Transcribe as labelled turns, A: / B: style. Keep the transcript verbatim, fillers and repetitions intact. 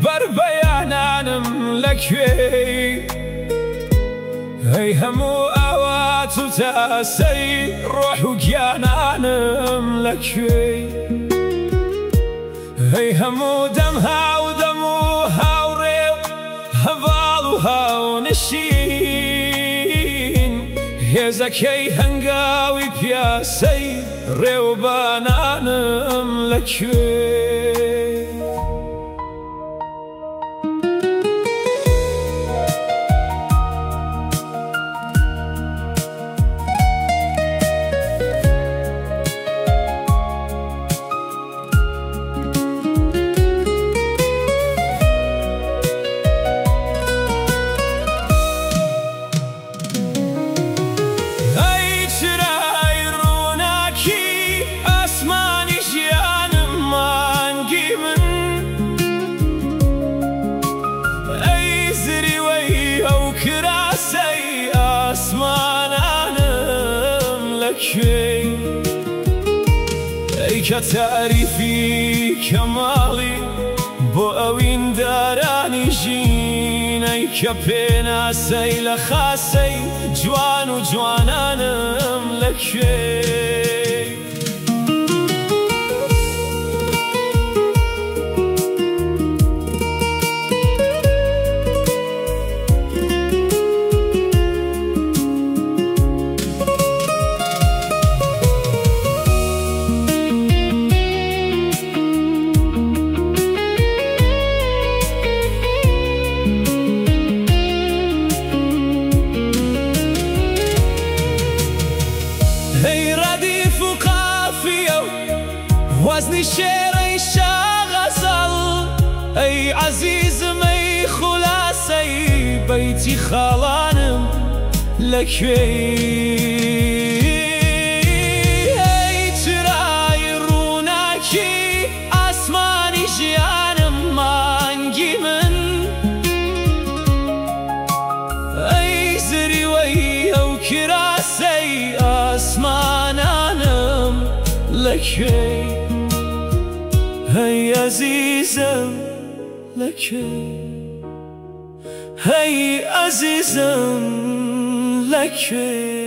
A: بربەیانانم لەکوێی هەی هەموو ئاوات و تاسەی ڕۆح و گیانانم لەکوێی هەی هەموو دەم هاو دەم و هاوڕێ و هەڤاڵ و هاونشین هێزەکەی هەنگاوی پیاسەی ڕێوەبانانم لەکوێ ئەی کە تاریفی کەماڵی بۆ ئەوین دارانی ژین ئەی کە پێناسەی لە خاسەی جوان و جوانانم لەکوێ وزنی شێرەی شاغەزەڵ ئەی عەزیزم ئەی خوڵاسەی بەیتی خاڵانم لەکوێی ئەی چرای ڕووناکی ئاسمانی ژیانم مانگی من ئەی زریوەی ئەو کراسەی ئاسمانانم لەکوێی هەی عەزیزم لەکوێ هەی عەزیزم لەکوێ